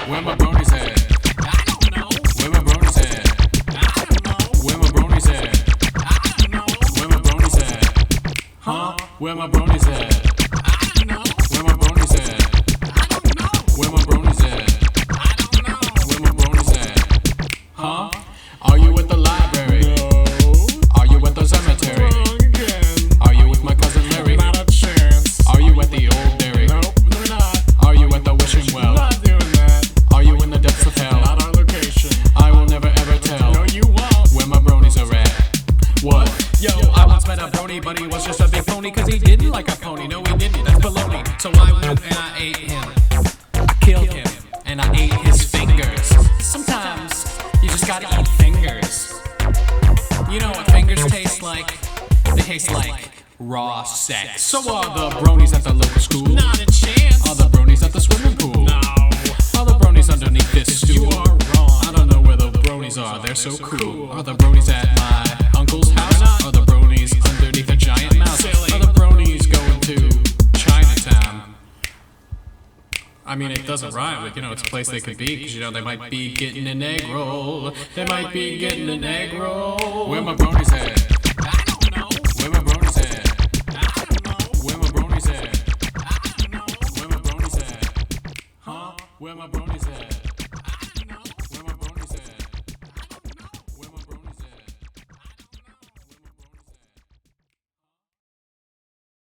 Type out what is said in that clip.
Where my bronies at? I don't know. Where my bronies at? I don't know. Where my bronies at? I don't know. Where my bronies at? Huh? Where my bronies at? I don't know. Where my bronies at? I don't know. Where my bronies at? I don't know. Where my bronies at? Huh? Are you at the library? No. Are you at the cemetery? Wrong again. Are you with my cousin Larry? Not a chance. Are you at the old dairy? Nope, we're not. Are you at the wishing well? Not doing that. Are you in the depths of hell? Not our location. I will never ever tell No, you won't. where my bronies are at. What? Yo, I once met a brony, but he was just a big phony, cause he didn't like a pony. No, he didn't. That's baloney. So I went and I ate him. I killed him, and I ate his fingers. Sometimes you just gotta eat fingers. You know what fingers taste like? They taste like raw sex. So are the bronies at the local school? Not a chance. Are the bronies at the swimming pool? No. Are the bronies underneath this stool? You are wrong. I don't know where the bronies are, they're so cool. Are the bronies at my uncle's house? Are the bronies underneath a giant mouse? Silly. Are the bronies going to Chinatown? I mean, it doesn't rhyme, but it's a place they could be, because they might be getting an egg roll. They might be getting an egg roll. Where my bronies at? I don't know. Where my bronies at? I don't know. Where my bronies at? I don't know. Where my bronies at? Huh? Where my bronies at?